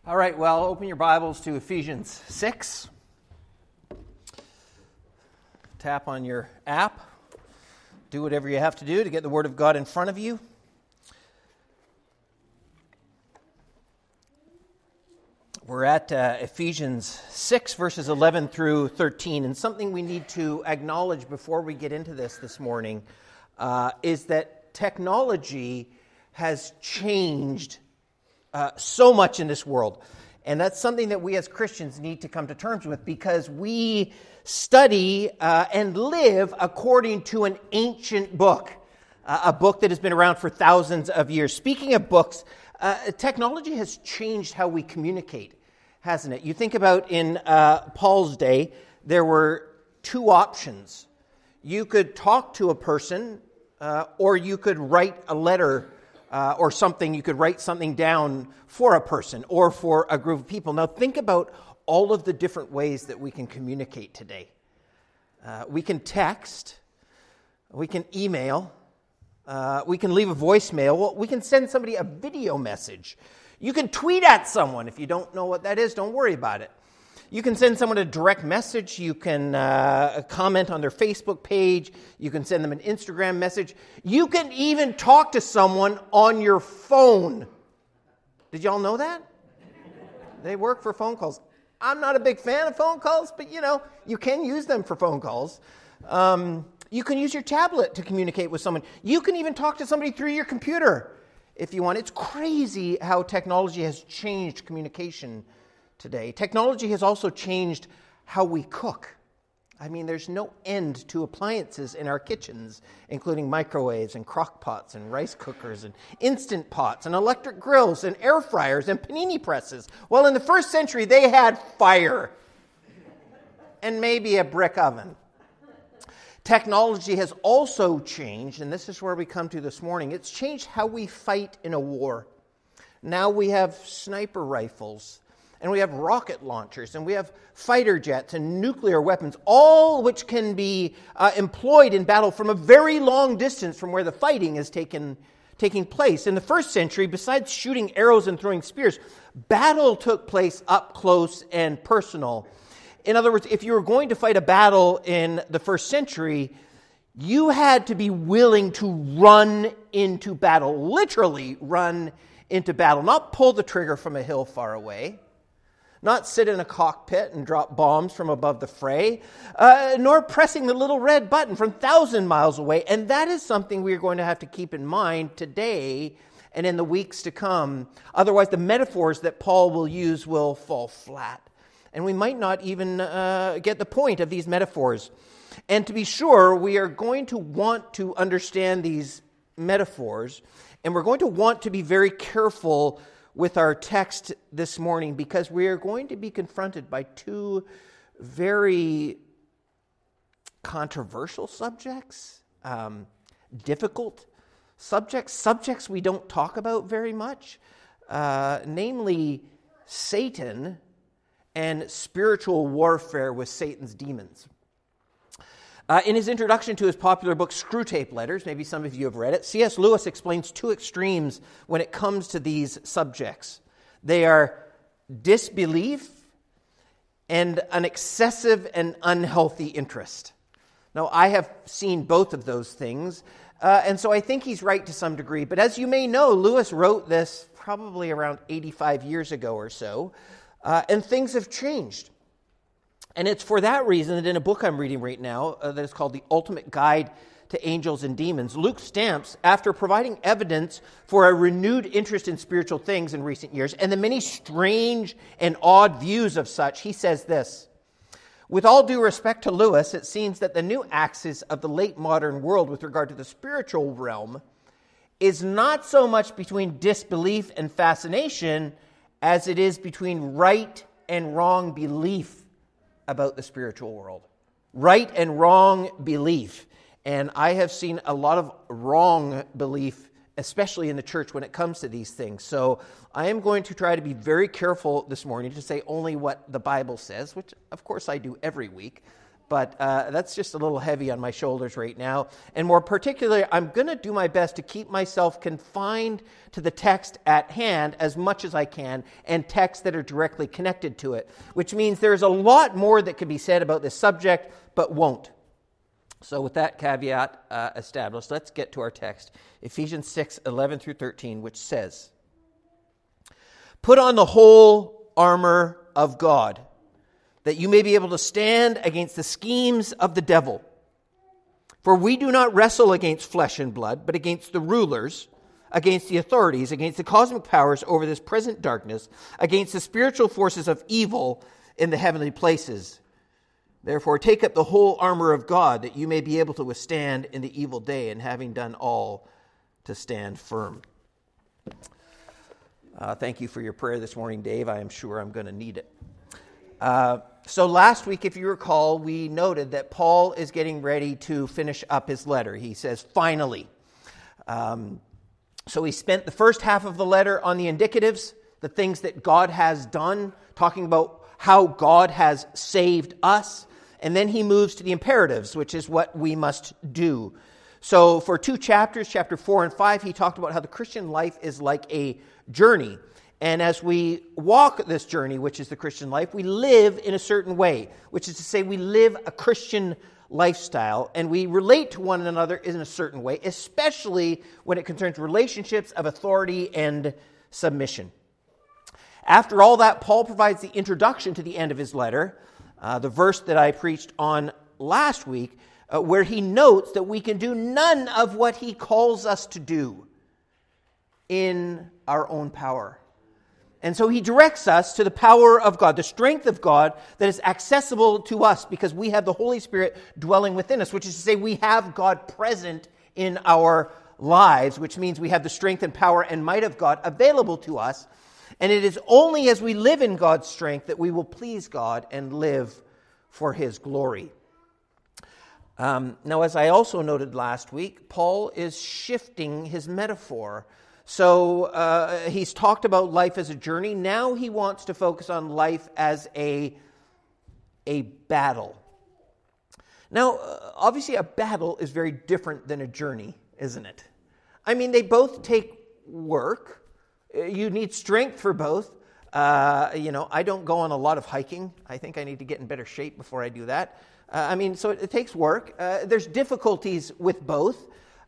All right, well, open your Bibles to Ephesians 6. Tap on your app. Do whatever you have to do to get the Word of God in front of you. We're at Ephesians 6, verses 11 through 13. And something we need to acknowledge before we get into this morning is that technology has changed so much in this world. And that's something that we as Christians need to come to terms with, because we study and live according to an ancient book, a book that has been around for thousands of years. Speaking of books, technology has changed how we communicate, hasn't it? You think about in Paul's day, there were two options. You could talk to a person, or you could write a letter or something. You could write something down for a person or for a group of people. Now think about all of the different ways that we can communicate today. We can text, we can email, we can leave a voicemail, well, we can send somebody a video message. You can tweet at someone. If you don't know what that is, don't worry about it. You can send someone a direct message. You can comment on their Facebook page. You can send them an Instagram message. You can even talk to someone on your phone. Did y'all know that? They work for phone calls. I'm not a big fan of phone calls, but you can use them for phone calls. You can use your tablet to communicate with someone. You can even talk to somebody through your computer if you want. It's crazy how technology has changed communication today. Technology has also changed how we cook. I mean, there's no end to appliances in our kitchens, including microwaves and crock pots and rice cookers and instant pots and electric grills and air fryers and panini presses. Well, in the first century, they had fire and maybe a brick oven. Technology has also changed, and this is where we come to this morning. It's changed how we fight in a war. Now we have sniper rifles, and we have rocket launchers, and we have fighter jets and nuclear weapons, all which can be employed in battle from a very long distance from where the fighting is taking place. In the first century, besides shooting arrows and throwing spears, battle took place up close and personal. In other words, if you were going to fight a battle in the first century, you had to be willing to run into battle, literally run into battle, not pull the trigger from a hill far away, not sit in a cockpit and drop bombs from above the fray, nor pressing the little red button from 1,000 miles away. And that is something we are going to have to keep in mind today and in the weeks to come. Otherwise, the metaphors that Paul will use will fall flat. And we might not even get the point of these metaphors. And to be sure, we are going to want to understand these metaphors, and we're going to want to be very careful with our text this morning, because we are going to be confronted by two very controversial subjects, difficult subjects we don't talk about very much, namely Satan and spiritual warfare with Satan's demons. In his introduction to his popular book, Screwtape Letters, maybe some of you have read it, C.S. Lewis explains two extremes when it comes to these subjects. They are disbelief and an excessive and unhealthy interest. Now, I have seen both of those things, and so I think he's right to some degree. But as you may know, Lewis wrote this probably around 85 years ago or so, and things have changed. And it's for that reason that in a book I'm reading right now that is called The Ultimate Guide to Angels and Demons, Luke Stamps, after providing evidence for a renewed interest in spiritual things in recent years and the many strange and odd views of such, he says this: with all due respect to Lewis, it seems that the new axis of the late modern world with regard to the spiritual realm is not so much between disbelief and fascination as it is between right and wrong belief about the spiritual world. Right and wrong belief. And I have seen a lot of wrong belief, especially in the church, when it comes to these things. So I am going to try to be very careful this morning to say only what the Bible says, which of course I do every week. but that's just a little heavy on my shoulders right now. And more particularly, I'm going to do my best to keep myself confined to the text at hand as much as I can, and texts that are directly connected to it, which means there's a lot more that can be said about this subject, but won't. So with that caveat established, let's get to our text, Ephesians 6:11 through 13, which says, "Put on the whole armor of God, that you may be able to stand against the schemes of the devil. For we do not wrestle against flesh and blood, but against the rulers, against the authorities, against the cosmic powers over this present darkness, against the spiritual forces of evil in the heavenly places. Therefore, take up the whole armor of God, that you may be able to withstand in the evil day, and having done all, to stand firm." Thank you for your prayer this morning, Dave. I am sure I'm going to need it. So last week, if you recall, we noted that Paul is getting ready to finish up his letter. He says, finally. So he spent the first half of the letter on the indicatives, the things that God has done, talking about how God has saved us. And then he moves to the imperatives, which is what we must do. So for 2 chapters, chapter 4 and 5, he talked about how the Christian life is like a journey. And as we walk this journey, which is the Christian life, we live in a certain way, which is to say we live a Christian lifestyle, and we relate to one another in a certain way, especially when it concerns relationships of authority and submission. After all that, Paul provides the introduction to the end of his letter, the verse that I preached on last week, where he notes that we can do none of what he calls us to do in our own power. And so he directs us to the power of God, the strength of God that is accessible to us because we have the Holy Spirit dwelling within us, which is to say we have God present in our lives, which means we have the strength and power and might of God available to us. And it is only as we live in God's strength that we will please God and live for His glory. Now, as I also noted last week, Paul is shifting his metaphor. So he's talked about life as a journey. Now he wants to focus on life as a battle. Now, obviously a battle is very different than a journey, isn't it? I mean, they both take work. You need strength for both. I don't go on a lot of hiking. I think I need to get in better shape before I do that. So it takes work. There's difficulties with both.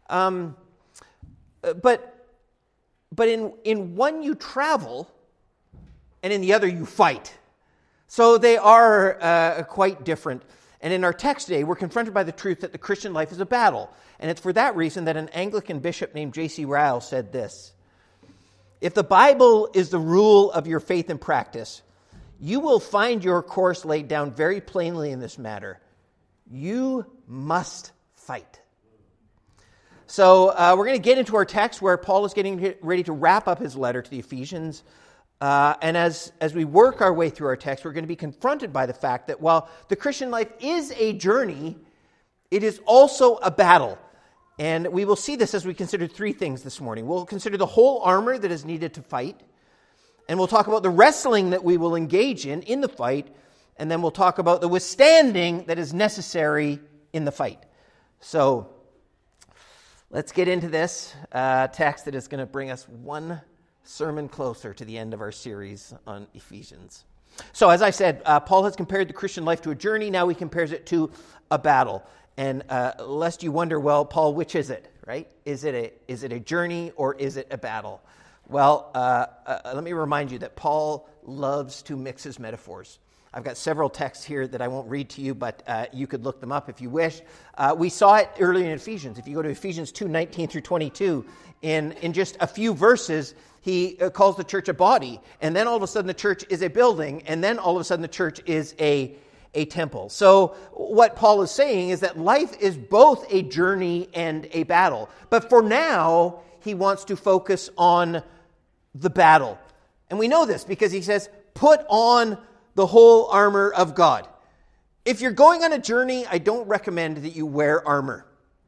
But in one you travel, and in the other you fight. So they are quite different. And in our text today, we're confronted by the truth that the Christian life is a battle. And it's for that reason that an Anglican bishop named J.C. Ryle said this: "If the Bible is the rule of your faith and practice, you will find your course laid down very plainly in this matter. You must fight." So we're going to get into our text where Paul is getting ready to wrap up his letter to the Ephesians. And as we work our way through our text, we're going to be confronted by the fact that while the Christian life is a journey, it is also a battle. And we will see this as we consider three things this morning. We'll consider the whole armor that is needed to fight. And we'll talk about the wrestling that we will engage in the fight. And then we'll talk about the withstanding that is necessary in the fight. So let's get into this text that is going to bring us one sermon closer to the end of our series on Ephesians. So as I said, Paul has compared the Christian life to a journey. Now he compares it to a battle. And lest you wonder, well, Paul, which is it, right? Is it a journey or is it a battle? Well, let me remind you that Paul loves to mix his metaphors. I've got several texts here that I won't read to you, but you could look them up if you wish. We saw it earlier in Ephesians. If you go to Ephesians 2:19 through 22, in just a few verses, he calls the church a body. And then all of a sudden the church is a building. And then all of a sudden the church is a temple. So what Paul is saying is that life is both a journey and a battle. But for now, he wants to focus on the battle. And we know this because he says, put on the whole armor of God. If you're going on a journey, I don't recommend that you wear armor.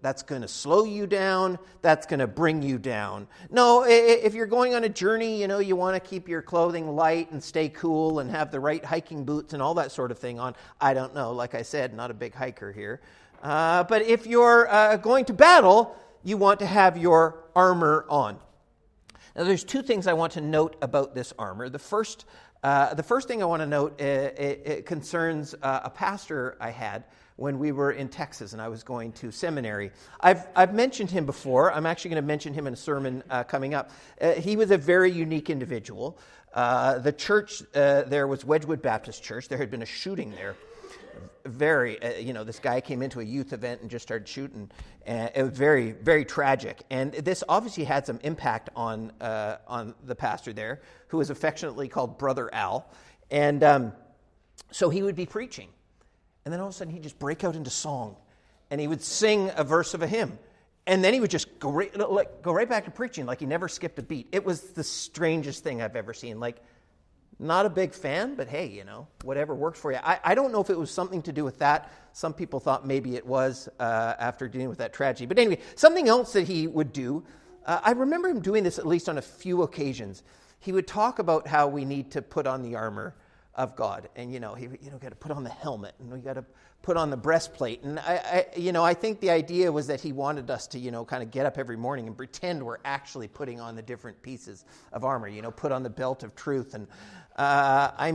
That's going to slow you down. That's going to bring you down. No, if you're going on a journey, you want to keep your clothing light and stay cool and have the right hiking boots and all that sort of thing on. I don't know. Like I said, not a big hiker here. But if you're going to battle, you want to have your armor on. Now, there's two things I want to note about this armor. The first thing I want to note it concerns a pastor I had when we were in Texas and I was going to seminary. I've mentioned him before. I'm actually going to mention him in a sermon coming up. He was a very unique individual. The church there was Wedgwood Baptist Church. There had been a shooting there. This guy came into a youth event and just started shooting. And it was very, very tragic. And this obviously had some impact on the pastor there, who was affectionately called Brother Al. And so he would be preaching. And then all of a sudden he'd just break out into song. And he would sing a verse of a hymn. And then he would just go right back to preaching like he never skipped a beat. It was the strangest thing I've ever seen. Not a big fan, but hey, whatever works for you. I don't know if it was something to do with that. Some people thought maybe it was after dealing with that tragedy. But anyway, something else that he would do, I remember him doing this at least on a few occasions. He would talk about how we need to put on the armor of God. And, he got to put on the helmet, and we got to put on the breastplate. And, I think the idea was that he wanted us to, kind of get up every morning and pretend we're actually putting on the different pieces of armor, put on the belt of truth. And, I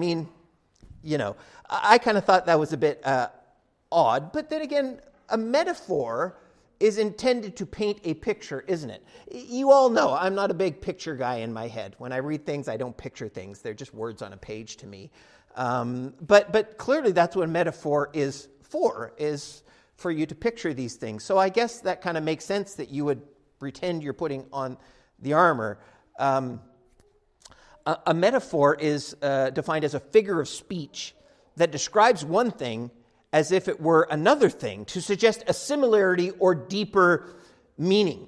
kind of thought that was a bit odd. But then again, a metaphor is intended to paint a picture, isn't it? You all know I'm not a big picture guy in my head. When I read things, I don't picture things. They're just words on a page to me. But clearly that's what a metaphor is for you to picture these things. So I guess that kind of makes sense that you would pretend you're putting on the armor. A metaphor is defined as a figure of speech that describes one thing as if it were another thing, to suggest a similarity or deeper meaning.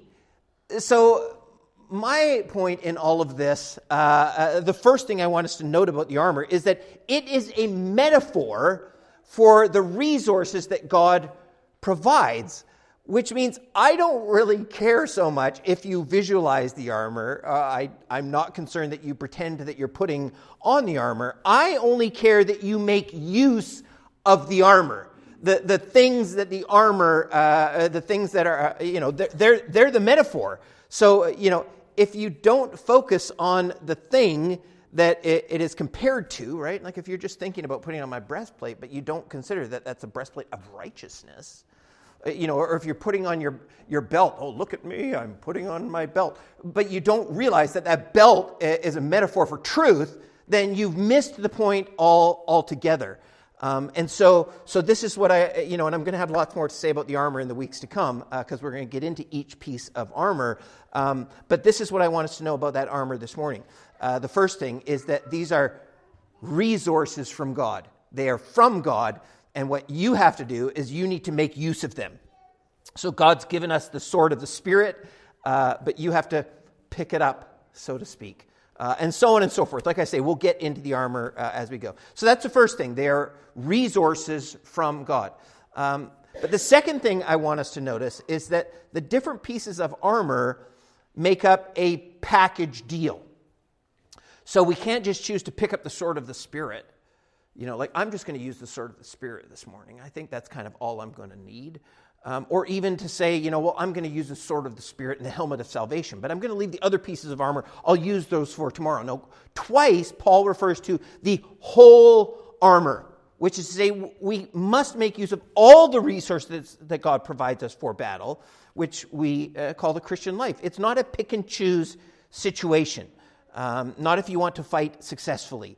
So my point in all of this, the first thing I want us to note about the armor is that it is a metaphor for the resources that God provides, which means I don't really care so much if you visualize the armor. I'm not concerned that you pretend that you're putting on the armor. I only care that you make use of the armor. The things that the armor, the things that are, they're the metaphor. So, if you don't focus on the thing that it is compared to, right? Like if you're just thinking about putting on my breastplate, but you don't consider that that's a breastplate of righteousness, or if you're putting on your belt, oh, look at me, I'm putting on my belt, but you don't realize that belt is a metaphor for truth, then you've missed the point altogether. And so this is what and I'm going to have lots more to say about the armor in the weeks to come, because we're going to get into each piece of armor. But this is what I want us to know about that armor this morning. The first thing is that these are resources from God. They are from God, and what you have to do is you need to make use of them. So God's given us the sword of the Spirit, but you have to pick it up, so to speak. And so on and so forth. Like I say, we'll get into the armor as we go. So that's the first thing. They are resources from God. But the second thing I want us to notice is that the different pieces of armor make up a package deal. So we can't just choose to pick up the sword of the Spirit. I'm just going to use the sword of the Spirit this morning. I think that's kind of all I'm going to need. Or even to say, I'm going to use the sword of the Spirit and the helmet of salvation, but I'm going to leave the other pieces of armor. I'll use those for tomorrow. No, twice Paul refers to the whole armor, which is to say we must make use of all the resources that God provides us for battle, which we call the Christian life. It's not a pick and choose situation. Not if you want to fight successfully.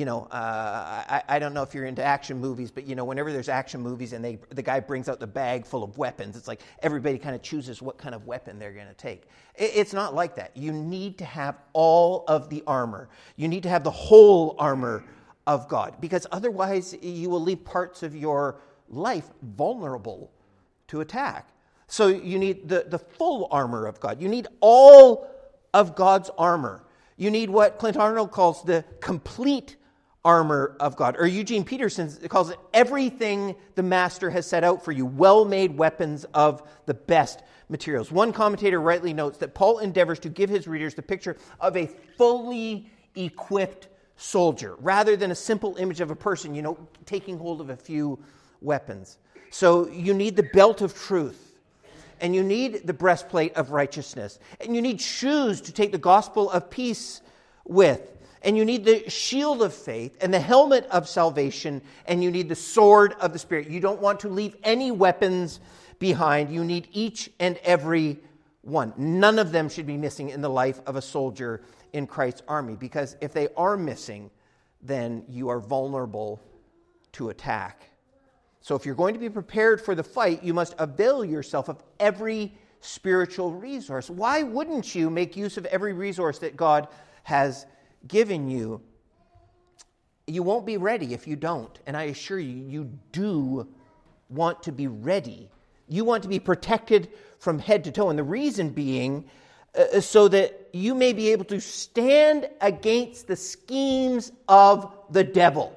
I don't know if you're into action movies, but, whenever there's action movies and the guy brings out the bag full of weapons, it's like everybody kind of chooses what kind of weapon they're going to take. It's not like that. You need to have all of the armor. You need to have the whole armor of God, because otherwise you will leave parts of your life vulnerable to attack. So you need the full armor of God. You need all of God's armor. You need what Clint Arnold calls the complete armor of God. Or Eugene Peterson calls it everything the master has set out for you, well-made weapons of the best materials. One commentator rightly notes that Paul endeavors to give his readers the picture of a fully equipped soldier, rather than a simple image of a person, taking hold of a few weapons. So you need the belt of truth, and you need the breastplate of righteousness, and you need shoes to take the gospel of peace with, and you need the shield of faith and the helmet of salvation, and you need the sword of the Spirit. You don't want to leave any weapons behind. You need each and every one. None of them should be missing in the life of a soldier in Christ's army, because if they are missing, then you are vulnerable to attack. So if you're going to be prepared for the fight, you must avail yourself of every spiritual resource. Why wouldn't you make use of every resource that God has given you? You won't be ready if you don't. And I assure you, you do want to be ready. You want to be protected from head to toe. And the reason being, so that you may be able to stand against the schemes of the devil.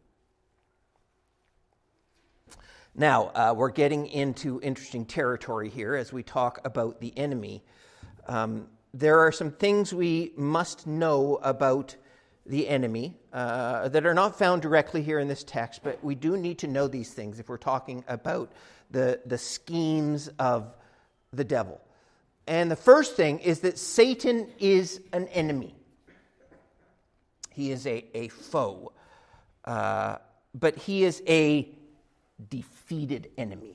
Now, we're getting into interesting territory here as we talk about the enemy. There are some things we must know about the enemy that are not found directly here in this text, but we do need to know these things if we're talking about the schemes of the devil. And the first thing is that Satan is an enemy. He is a foe, but he is a defeated enemy.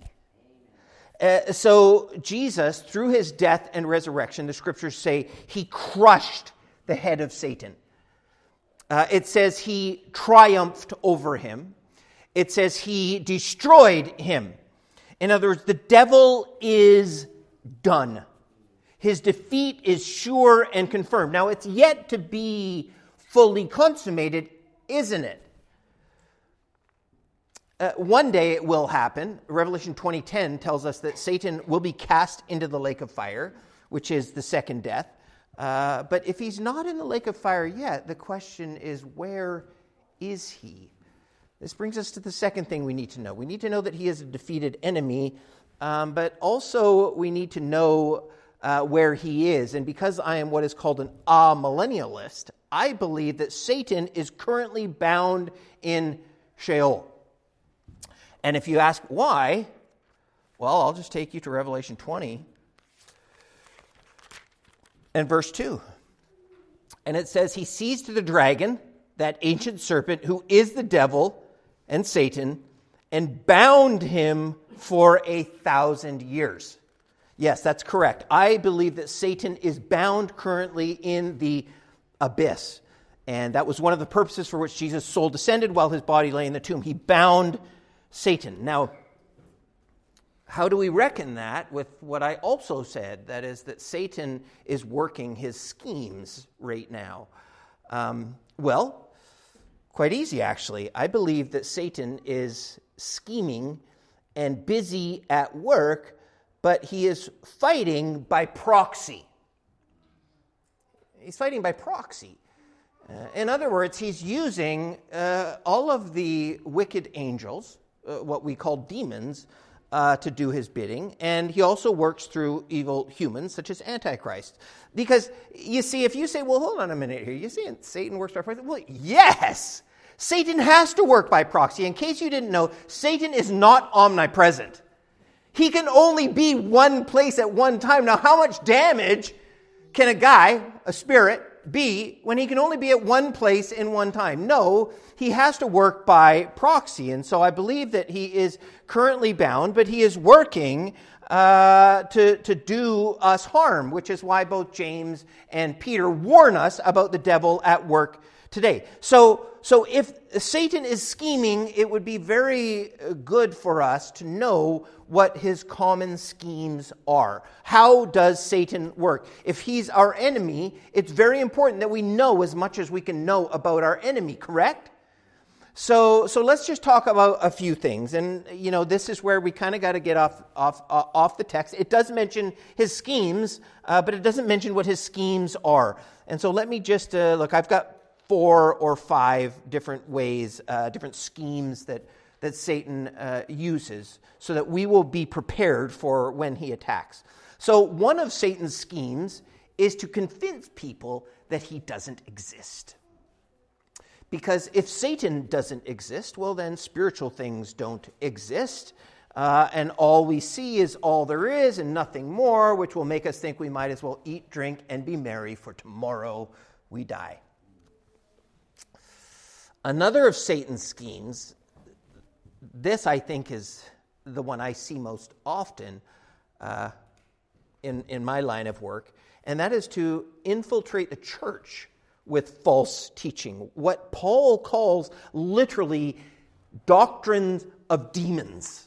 So Jesus, through his death and resurrection, the scriptures say he crushed the head of Satan. It says he triumphed over him. It says he destroyed him. In other words, the devil is done. His defeat is sure and confirmed. Now, it's yet to be fully consummated, isn't it? One day it will happen. Revelation 20:10 tells us that Satan will be cast into the lake of fire, which is the second death. But if he's not in the lake of fire yet, the question is, where is he? This brings us to the second thing we need to know. We need to know that he is a defeated enemy, but also we need to know where he is. And because I am what is called an amillennialist, I believe that Satan is currently bound in Sheol. And if you ask why, well, I'll just take you to Revelation 20 and verse 2. And it says, he seized the dragon, that ancient serpent, who is the devil and Satan, and bound him for 1,000 years. Yes, that's correct. I believe that Satan is bound currently in the abyss. And that was one of the purposes for which Jesus' soul descended while his body lay in the tomb. He bound Satan. Now, how do we reckon that with what I also said? That is that Satan is working his schemes right now. Well, quite easy actually. I believe that Satan is scheming and busy at work, but he is fighting by proxy. He's fighting by proxy. In other words, he's using all of the wicked angels, what we call demons, to do his bidding. And he also works through evil humans, such as Antichrist. Because, you see, if you say, well, hold on a minute here. You see Satan works by proxy? Well, yes! Satan has to work by proxy. In case you didn't know, Satan is not omnipresent. He can only be one place at one time. Now, how much damage can a guy, a spirit, be when he can only be at one place in one time? No, he has to work by proxy. And so I believe that he is currently bound, but he is working to do us harm, which is why both James and Peter warn us about the devil at work today. So if Satan is scheming, it would be very good for us to know what his common schemes are. How does Satan work? If he's our enemy, it's very important that we know as much as we can know about our enemy, correct? So let's just talk about a few things. And, this is where we kind of got to get off the text. It does mention his schemes, but it doesn't mention what his schemes are. And so let me just, look, I've got 4 or 5 different ways, different schemes that Satan uses so that we will be prepared for when he attacks. So one of Satan's schemes is to convince people that he doesn't exist. Because if Satan doesn't exist, well then spiritual things don't exist. And all we see is all there is and nothing more, which will make us think we might as well eat, drink, and be merry, for tomorrow we die. Another of Satan's schemes, this I think is the one I see most often in my line of work, and that is to infiltrate the church with false teaching. What Paul calls literally doctrines of demons.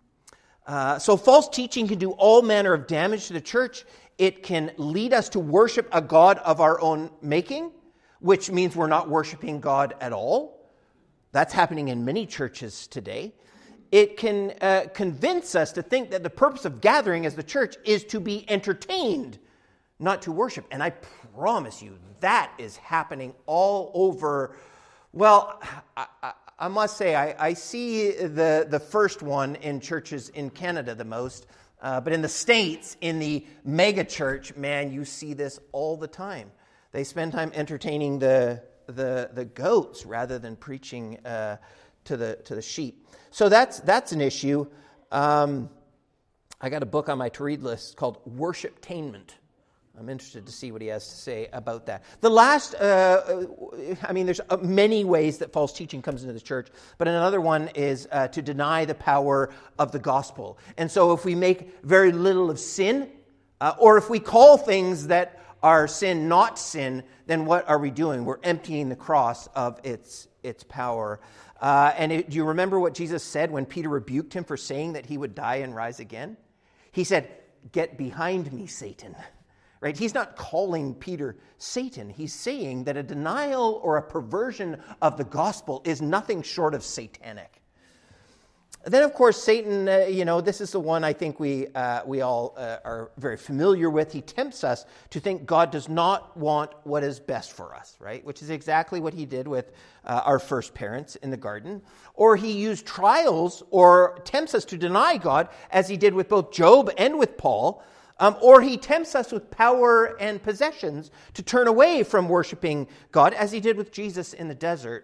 So false teaching can do all manner of damage to the church. It can lead us to worship a God of our own making, which means we're not worshiping God at all. That's happening in many churches today. It can convince us to think that the purpose of gathering as the church is to be entertained, not to worship. And I promise you, that is happening all over. Well, I must say, I see the first one in churches in Canada the most. But in the States, in the mega church, man, you see this all the time. They spend time entertaining the goats rather than preaching to the sheep. So that's an issue. I got a book on my to-read list called Worshiptainment. I'm interested to see what he has to say about that. The last, there's many ways that false teaching comes into the church, but another one is to deny the power of the gospel. And so if we make very little of sin, or if we call things that are sin not sin, then what are we doing? We're emptying the cross of its power. Do you remember what Jesus said when Peter rebuked him for saying that he would die and rise again? He said, "Get behind me, Satan." Right? He's not calling Peter Satan. He's saying that a denial or a perversion of the gospel is nothing short of satanic. Then, of course, Satan, this is the one I think we all are very familiar with. He tempts us to think God does not want what is best for us, right? Which is exactly what he did with our first parents in the garden. Or he used trials or tempts us to deny God, as he did with both Job and with Paul. Or he tempts us with power and possessions to turn away from worshiping God, as he did with Jesus in the desert.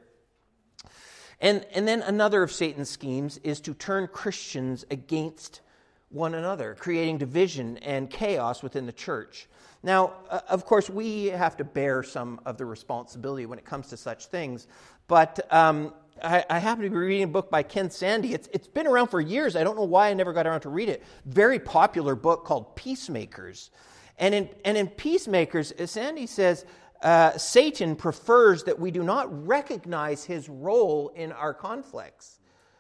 And then another of Satan's schemes is to turn Christians against one another, creating division and chaos within the church. Now, of course, we have to bear some of the responsibility when it comes to such things, but I happen to be reading a book by Ken Sande. It's been around for years. I don't know why I never got around to read it. Very popular book called Peacemakers. And in Peacemakers, Sande says, Satan prefers that we do not recognize his role in our conflicts.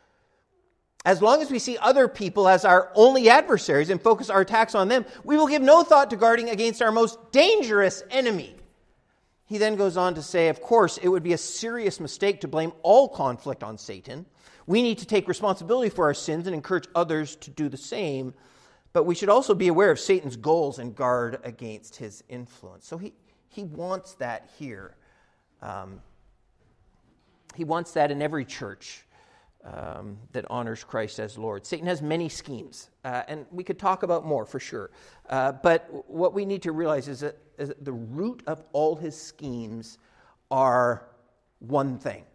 As long as we see other people as our only adversaries and focus our attacks on them, we will give no thought to guarding against our most dangerous enemy. He then goes on to say, of course, it would be a serious mistake to blame all conflict on Satan. We need to take responsibility for our sins and encourage others to do the same. But we should also be aware of Satan's goals and guard against his influence. So he wants that here. He wants that in every church that honors Christ as Lord. Satan has many schemes, and we could talk about more for sure. But what we need to realize is that the root of all his schemes are one thing: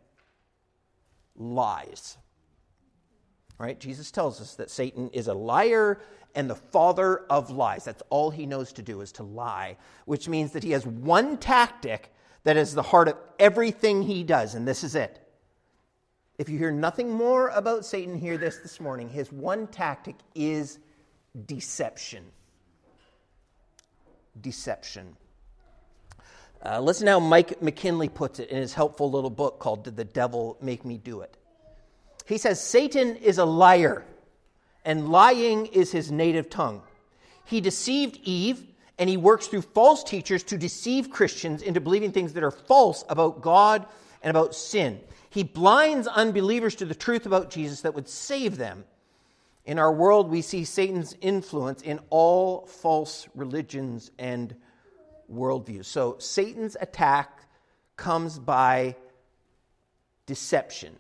lies. Right? Jesus tells us that Satan is a liar and the father of lies. That's all he knows to do, is to lie, which means that he has one tactic that is the heart of everything he does, and this is it. If you hear nothing more about Satan, hear this morning. His one tactic is deception. Deception. Listen how Mike McKinley puts it in his helpful little book called Did the Devil Make Me Do It? He says, Satan is a liar, and lying is his native tongue. He deceived Eve, and he works through false teachers to deceive Christians into believing things that are false about God and about sin. He blinds unbelievers to the truth about Jesus that would save them. In our world, we see Satan's influence in all false religions and worldviews. So Satan's attack comes by deception.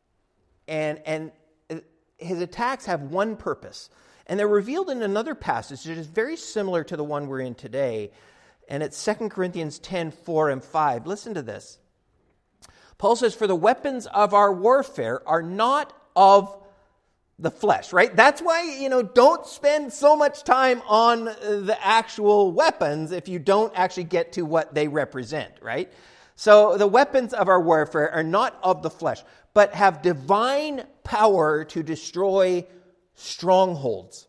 And his attacks have one purpose. And they're revealed in another passage that is very similar to the one we're in today. And it's 2 Corinthians 10, 4 and 5. Listen to this. Paul says, "For the weapons of our warfare are not of the flesh," right? That's why, don't spend so much time on the actual weapons if you don't actually get to what they represent, right? So the weapons of our warfare are not of the flesh, but have divine power to destroy strongholds.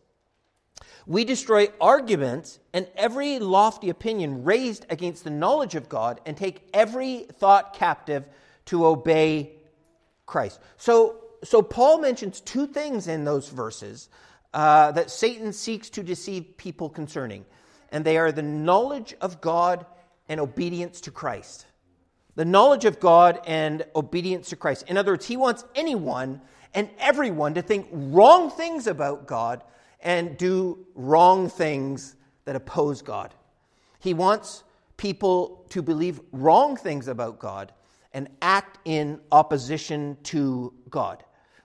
We destroy arguments and every lofty opinion raised against the knowledge of God and take every thought captive to obey Christ. So Paul mentions two things in those verses that Satan seeks to deceive people concerning. And they are the knowledge of God and obedience to Christ. The knowledge of God and obedience to Christ. In other words, he wants anyone and everyone to think wrong things about God and do wrong things that oppose God. He wants people to believe wrong things about God and act in opposition to God.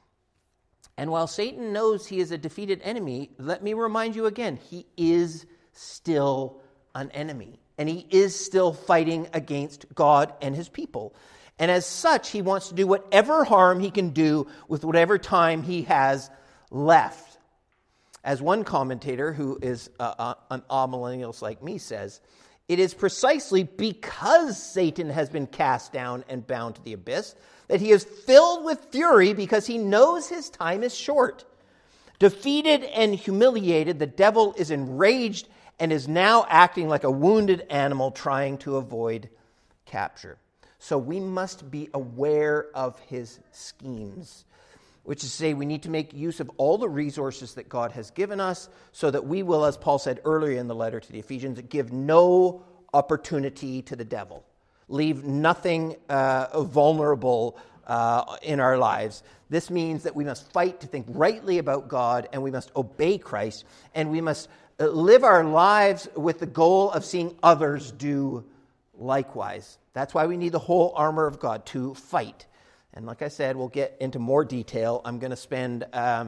And while Satan knows he is a defeated enemy, let me remind you again, he is still an enemy. And he is still fighting against God and his people. And as such, he wants to do whatever harm he can do with whatever time he has left. As one commentator, who is an amillennialist like me, says, "It is precisely because Satan has been cast down and bound to the abyss that he is filled with fury because he knows his time is short. Defeated and humiliated, the devil is enraged and is now acting like a wounded animal trying to avoid capture." So we must be aware of his schemes, which is to say we need to make use of all the resources that God has given us so that we will, as Paul said earlier in the letter to the Ephesians, give no opportunity to the devil. Leave nothing vulnerable in our lives. This means that we must fight to think rightly about God, and we must obey Christ, and we must live our lives with the goal of seeing others do likewise. That's why we need the whole armor of God to fight. And like I said, we'll get into more detail. I'm going to spend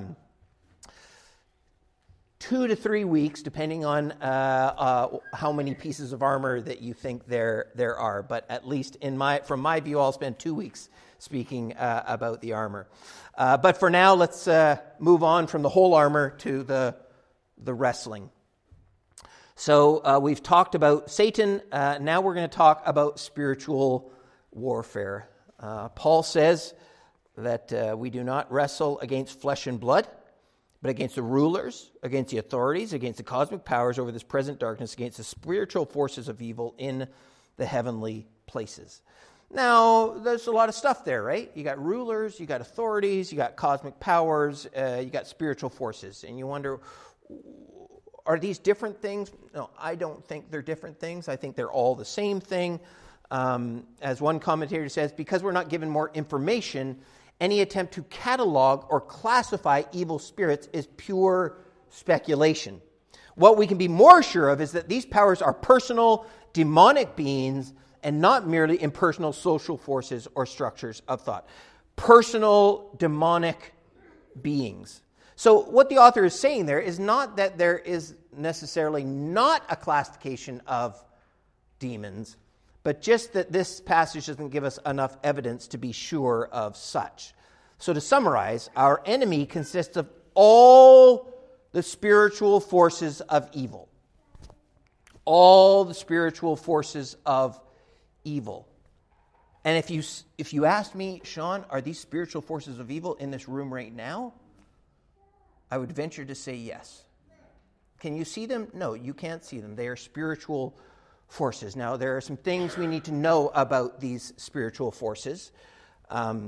2 to 3 weeks, depending on how many pieces of armor that you think there are. But at least from my view, I'll spend 2 weeks speaking about the armor. But for now, let's move on from the whole armor to the wrestling. So we've talked about Satan. Now we're going to talk about spiritual warfare. Paul says that we do not wrestle against flesh and blood, but against the rulers, against the authorities, against the cosmic powers over this present darkness, against the spiritual forces of evil in the heavenly places. Now, there's a lot of stuff there, right? You got rulers, you got authorities, you got cosmic powers, you got spiritual forces. And you wonder, are these different things? No, I don't think they're different things. I think they're all the same thing. As one commentator says, because we're not given more information, any attempt to catalog or classify evil spirits is pure speculation. What we can be more sure of is that these powers are personal, demonic beings and not merely impersonal social forces or structures of thought. Personal, demonic beings. So what the author is saying there is not that there is necessarily not a classification of demons, but just that this passage doesn't give us enough evidence to be sure of such. So to summarize, our enemy consists of all the spiritual forces of evil. All the spiritual forces of evil. And if you asked me, Sean, are these spiritual forces of evil in this room right now? I would venture to say yes. Can you see them? No, you can't see them. They are spiritual forces. Now, there are some things we need to know about these spiritual forces. And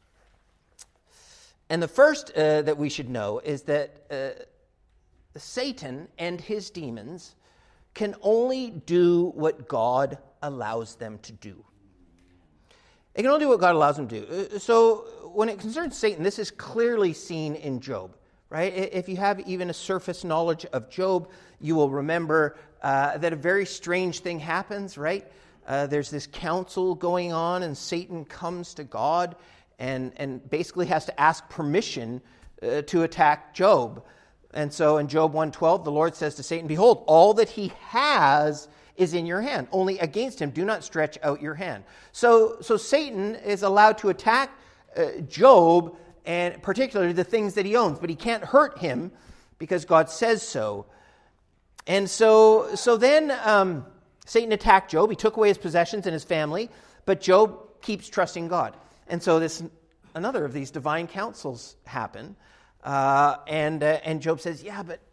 the first that we should know is that Satan and his demons can only do what God allows them to do. They can only do what God allows them to do. So when it concerns Satan, this is clearly seen in Job. Right? If you have even a surface knowledge of Job, you will remember that a very strange thing happens, right? there's this council going on, and Satan comes to God and basically has to ask permission to attack Job. And so in Job 1:12, the Lord says to Satan, "Behold, all that he has is in your hand. Only against him do not stretch out your hand." So Satan is allowed to attack Job, and particularly the things that he owns, but he can't hurt him because God says so. And so then Satan attacked Job. He took away his possessions and his family, but Job keeps trusting God. And so another of these divine counsels happen. And Job says, "Yeah, but,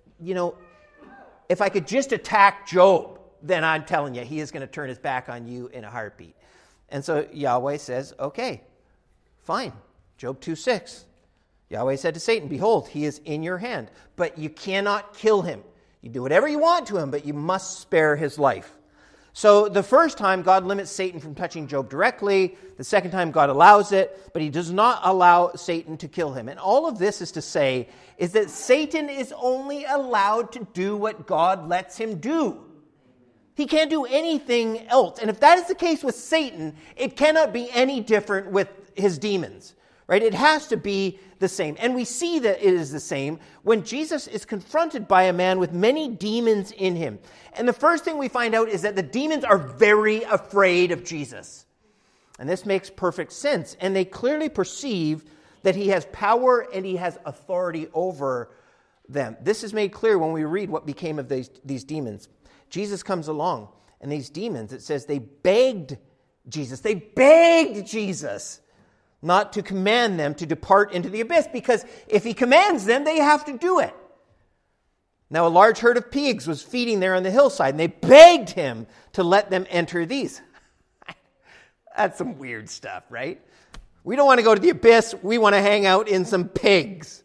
if I could just attack Job, then I'm telling you, he is going to turn his back on you in a heartbeat." And so Yahweh says, "Okay, fine." Job 2:6. Yahweh said to Satan, "Behold, he is in your hand, but you cannot kill him. You do whatever you want to him, but you must spare his life." So the first time, God limits Satan from touching Job directly. The second time, God allows it, but he does not allow Satan to kill him. And all of this is to say is that Satan is only allowed to do what God lets him do. He can't do anything else. And if that is the case with Satan, it cannot be any different with his demons, right? It has to be the same. And we see that it is the same when Jesus is confronted by a man with many demons in him. And the first thing we find out is that the demons are very afraid of Jesus. And this makes perfect sense. And they clearly perceive that he has power and he has authority over them. This is made clear when we read what became of these demons. Jesus comes along, and these demons, it says, they begged Jesus. They begged Jesus not to command them to depart into the abyss, because if he commands them, they have to do it. Now, a large herd of pigs was feeding there on the hillside, and they begged him to let them enter these. That's some weird stuff, right? We don't want to go to the abyss. We want to hang out in some pigs.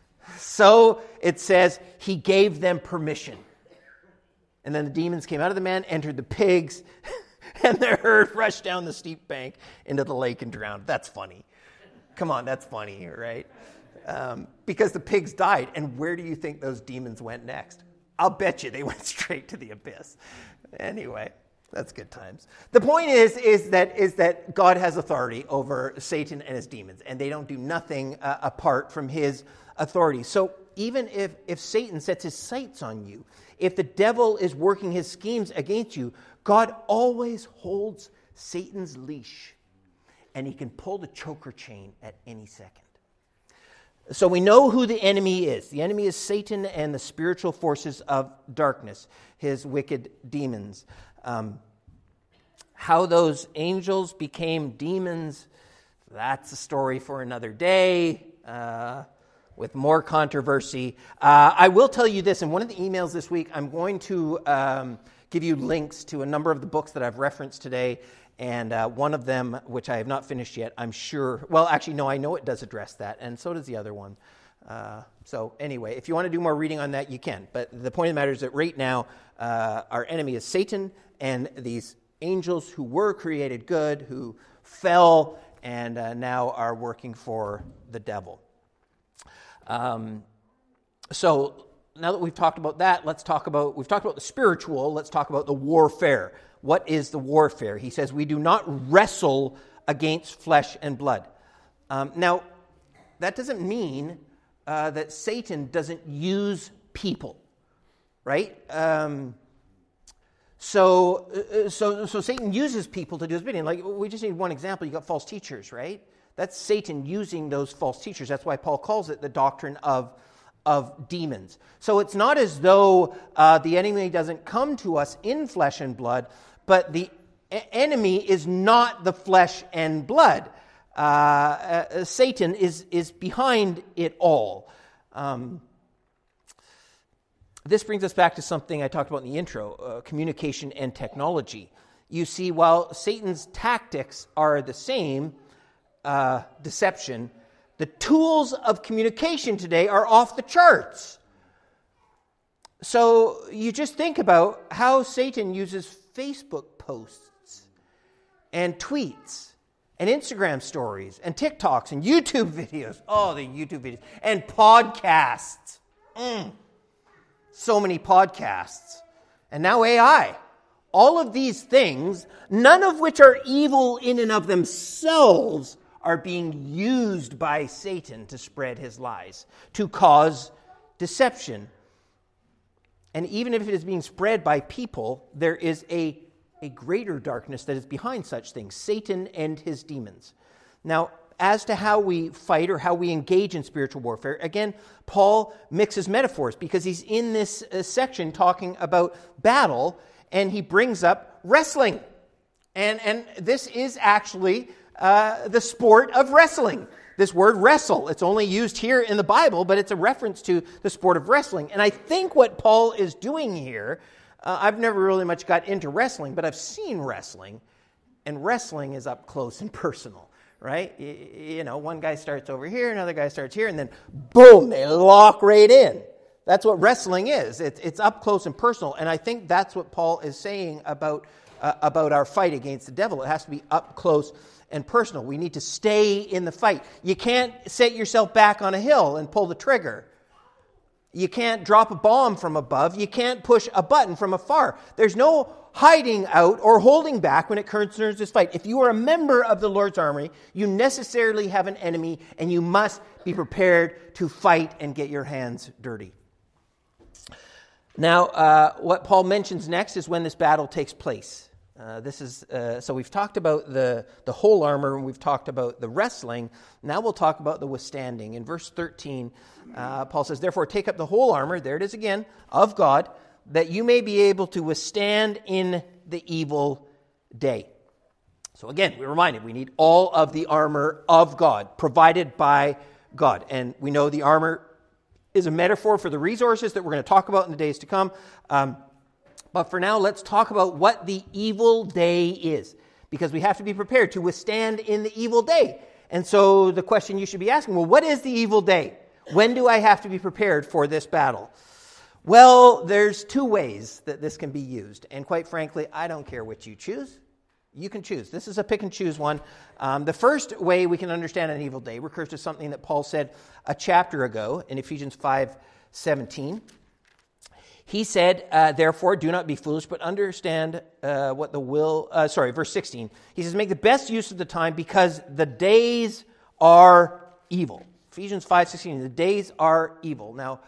So it says he gave them permission. And then the demons came out of the man, entered the pigs, and the herd rushed down the steep bank into the lake and drowned. That's funny. Come on, that's funny, right? Because the pigs died. And where do you think those demons went next? I'll bet you they went straight to the abyss. Anyway, that's good times. The point is that God has authority over Satan and his demons, and they don't do nothing apart from his authority. So even if Satan sets his sights on you, if the devil is working his schemes against you, God always holds Satan's leash, and he can pull the choker chain at any second. So we know who the enemy is. The enemy is Satan and the spiritual forces of darkness, his wicked demons. How those angels became demons, that's a story for another day. With more controversy. I will tell you this, in one of the emails this week, I'm going to give you links to a number of the books that I've referenced today, and one of them, which I have not finished yet, I'm sure, well, actually, no, I know it does address that, and so does the other one. So anyway, if you want to do more reading on that, you can. But the point of the matter is that right now, our enemy is Satan, and these angels who were created good, who fell, and now are working for the devil. So now that we've talked about that, we've talked about the spiritual, let's talk about the warfare. What is the warfare? He says, we do not wrestle against flesh and blood. Now, that doesn't mean that Satan doesn't use people, right? So Satan uses people to do his bidding. Like, we just need one example. You got false teachers, right? That's Satan using those false teachers. That's why Paul calls it the doctrine of demons. So it's not as though the enemy doesn't come to us in flesh and blood, but the enemy is not the flesh and blood. Satan is behind it all. This brings us back to something I talked about in the intro, communication and technology. You see, while Satan's tactics are the same, deception, the tools of communication today are off the charts. So you just think about how Satan uses Facebook posts and tweets and Instagram stories and TikToks and YouTube videos. Oh, the YouTube videos. And podcasts. So many podcasts. And now AI. All of these things, none of which are evil in and of themselves, are being used by Satan to spread his lies, to cause deception. And even if it is being spread by people, there is a greater darkness that is behind such things, Satan and his demons. Now, as to how we fight or how we engage in spiritual warfare, again, Paul mixes metaphors because he's in this section talking about battle, and he brings up wrestling. And this is actually the sport of wrestling. This word wrestle, it's only used here in the Bible, but it's a reference to the sport of wrestling. And I think what Paul is doing here, I've never really much got into wrestling, but I've seen wrestling, and wrestling is up close and personal, right? You know, one guy starts over here, another guy starts here, and then boom, they lock right in. That's what wrestling is. It's up close and personal, and I think that's what Paul is saying about our fight against the devil. It has to be up close and personal. We need to stay in the fight. You can't set yourself back on a hill and pull the trigger. You can't drop a bomb from above. You can't push a button from afar. There's no hiding out or holding back when it concerns this fight. If you are a member of the Lord's army, you necessarily have an enemy, and you must be prepared to fight and get your hands dirty. Now, what Paul mentions next is when this battle takes place. So we've talked about the whole armor, and we've talked about the wrestling. Now we'll talk about the withstanding. In verse 13, Paul says, "Therefore take up the whole armor," there it is again, "of God, that you may be able to withstand in the evil day." So again, we're reminded we need all of the armor of God, provided by God. And we know the armor is a metaphor for the resources that we're going to talk about in the days to come. But for now, let's talk about what the evil day is, because we have to be prepared to withstand in the evil day. And so the question you should be asking, well, what is the evil day? When do I have to be prepared for this battle? Well, there's two ways that this can be used. And quite frankly, I don't care which you choose. You can choose. This is a pick and choose one. The first way we can understand an evil day recurs to something that Paul said a chapter ago in Ephesians 5:17. He said, "Therefore, do not be foolish, but understand what the will..." Verse 16. He says, "Make the best use of the time, because the days are evil." Ephesians 5:16, the days are evil. Now,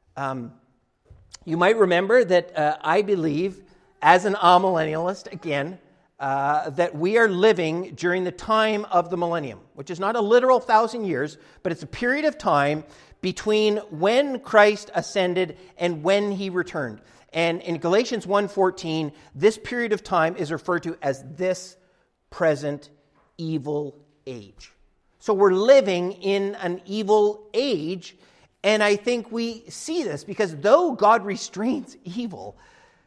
you might remember that I believe, as an amillennialist, again, that we are living during the time of the millennium, which is not a literal 1,000 years, but it's a period of time between when Christ ascended and when he returned. And in Galatians 1:14, this period of time is referred to as this present evil age. So we're living in an evil age, and I think we see this because though God restrains evil,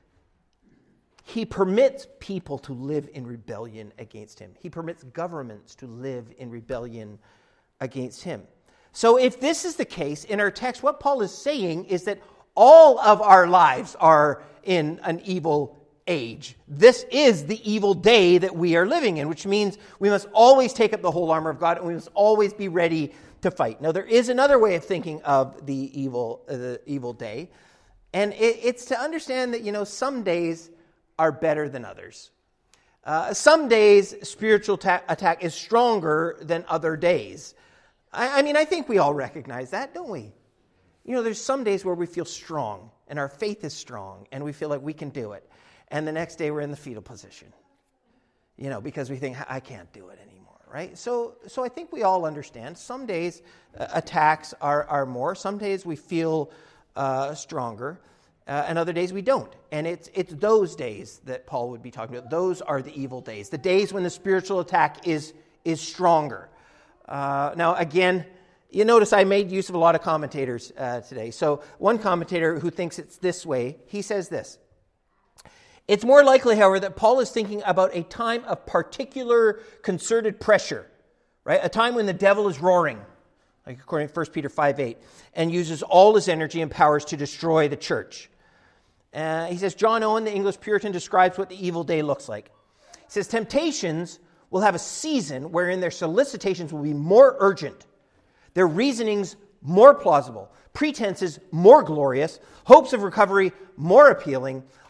he permits people to live in rebellion against him. He permits governments to live in rebellion against him. So if this is the case, in our text, what Paul is saying is that all of our lives are in an evil age. This is the evil day that we are living in, which means we must always take up the whole armor of God, and we must always be ready to fight. Now, there is another way of thinking of the evil day, and it's to understand that, some days are better than others. Some days, spiritual attack is stronger than other days. I think we all recognize that, don't we? There's some days where we feel strong, and our faith is strong, and we feel like we can do it. And the next day we're in the fetal position, because we think, I can't do it anymore, right? So I think we all understand. Some days attacks are more. Some days we feel stronger, and other days we don't. And it's those days that Paul would be talking about. Those are the evil days, the days when the spiritual attack is stronger. Now, again, you notice I made use of a lot of commentators today. So one commentator who thinks it's this way, he says this: "It's more likely, however, that Paul is thinking about a time of particular concerted pressure, right? A time when the devil is roaring, like according to 1 Peter 5:8, and uses all his energy and powers to destroy the church." He says, John Owen, the English Puritan, describes what the evil day looks like. He says, "Temptations will have a season wherein their solicitations will be more urgent, their reasonings more plausible, pretenses more glorious, hopes of recovery more appealing,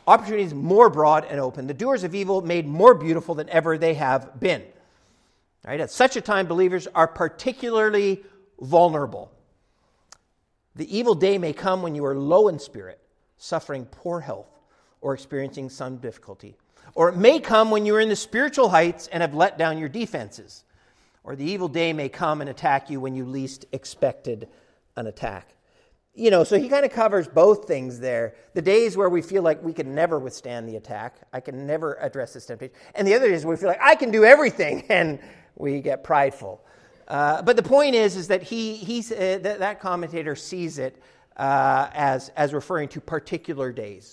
opportunities more broad and open. The doers of evil made more beautiful than ever they have been. Right? At such a time, believers are particularly vulnerable. The evil day may come when you are low in spirit, suffering poor health, or experiencing some difficulty. Or it may come when you are in the spiritual heights and have let down your defenses. Or the evil day may come and attack you when you least expected an attack. So he kind of covers both things there. The days where we feel like we can never withstand the attack. I can never address this temptation. And the other days where we feel like I can do everything and we get prideful. But the point is that that commentator sees it as referring to particular days.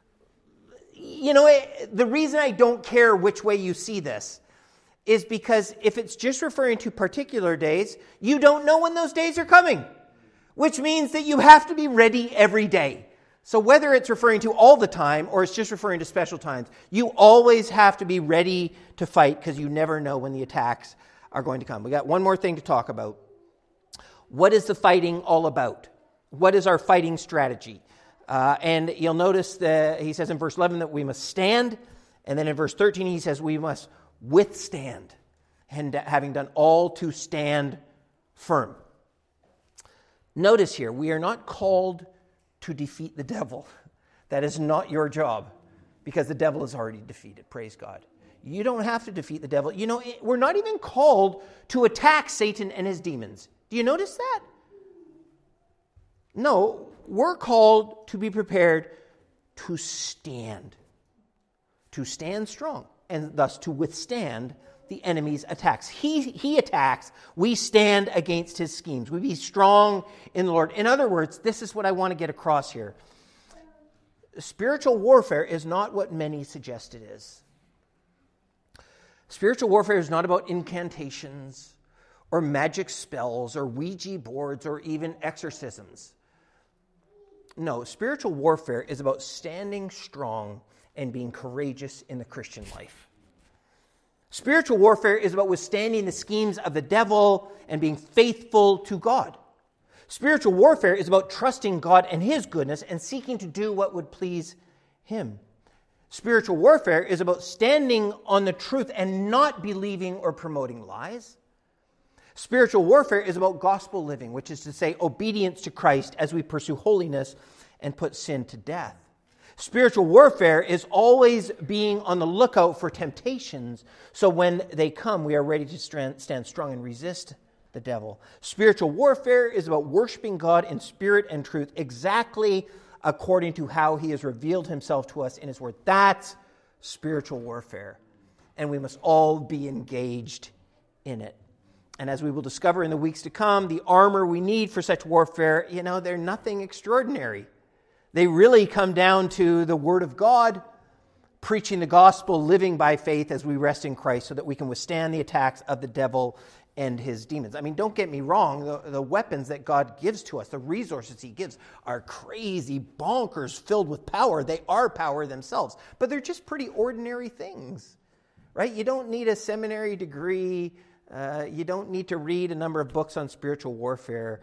The reason I don't care which way you see this is because if it's just referring to particular days, you don't know when those days are coming, which means that you have to be ready every day. So whether it's referring to all the time or it's just referring to special times, you always have to be ready to fight because you never know when the attacks are going to come. We got one more thing to talk about. What is the fighting all about? What is our fighting strategy? And you'll notice that he says in verse 11 that we must stand. And then in verse 13 he says we must withstand. And having done all to stand firm. Notice here, we are not called to defeat the devil. That is not your job because the devil is already defeated. Praise God. You don't have to defeat the devil. We're not even called to attack Satan and his demons. Do you notice that? No, we're called to be prepared to stand strong, and thus to withstand the enemy's attacks. He attacks, we stand against his schemes. We be strong in the Lord. In other words, this is what I want to get across here. Spiritual warfare is not what many suggest it is. Spiritual warfare is not about incantations or magic spells or Ouija boards or even exorcisms. No, spiritual warfare is about standing strong and being courageous in the Christian life. Spiritual warfare is about withstanding the schemes of the devil and being faithful to God. Spiritual warfare is about trusting God and his goodness and seeking to do what would please him. Spiritual warfare is about standing on the truth and not believing or promoting lies. Spiritual warfare is about gospel living, which is to say obedience to Christ as we pursue holiness and put sin to death. Spiritual warfare is always being on the lookout for temptations, so when they come, we are ready to stand strong and resist the devil. Spiritual warfare is about worshiping God in spirit and truth, exactly according to how he has revealed himself to us in his word. That's spiritual warfare, and we must all be engaged in it. And as we will discover in the weeks to come, the armor we need for such warfare, they're nothing extraordinary. They really come down to the Word of God, preaching the gospel, living by faith as we rest in Christ so that we can withstand the attacks of the devil and his demons. I mean, don't get me wrong, the weapons that God gives to us, the resources he gives are crazy, bonkers, filled with power. They are power themselves, but they're just pretty ordinary things, right? You don't need a seminary degree. You don't need to read a number of books on spiritual warfare.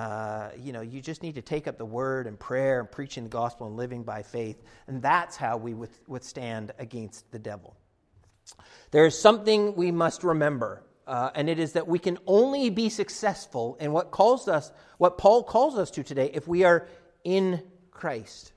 You just need to take up the word and prayer and preaching the gospel and living by faith. And that's how we withstand against the devil. There is something we must remember, and it is that we can only be successful in what Paul calls us to today if we are in Christ.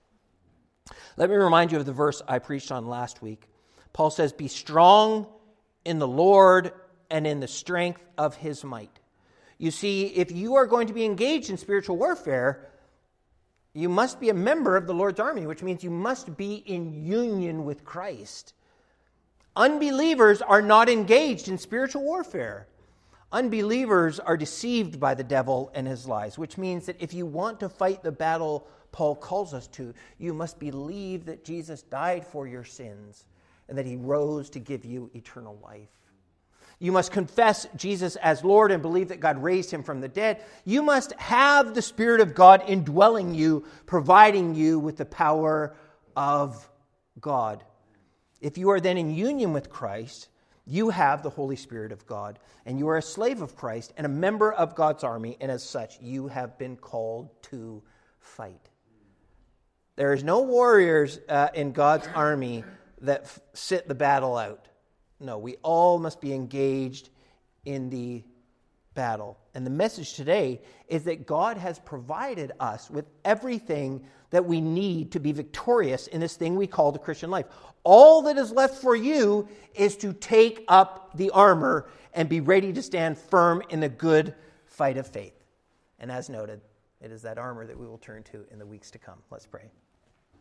Let me remind you of the verse I preached on last week. Paul says, "Be strong in the Lord and in the strength of his might." You see, if you are going to be engaged in spiritual warfare, you must be a member of the Lord's army, which means you must be in union with Christ. Unbelievers are not engaged in spiritual warfare. Unbelievers are deceived by the devil and his lies, which means that if you want to fight the battle Paul calls us to, you must believe that Jesus died for your sins and that he rose to give you eternal life. You must confess Jesus as Lord and believe that God raised him from the dead. You must have the Spirit of God indwelling you, providing you with the power of God. If you are then in union with Christ, you have the Holy Spirit of God, and you are a slave of Christ and a member of God's army, and as such, you have been called to fight. There is no warriors in God's army that sit the battle out. No, we all must be engaged in the battle. And the message today is that God has provided us with everything that we need to be victorious in this thing we call the Christian life. All that is left for you is to take up the armor and be ready to stand firm in the good fight of faith. And as noted, it is that armor that we will turn to in the weeks to come. Let's pray.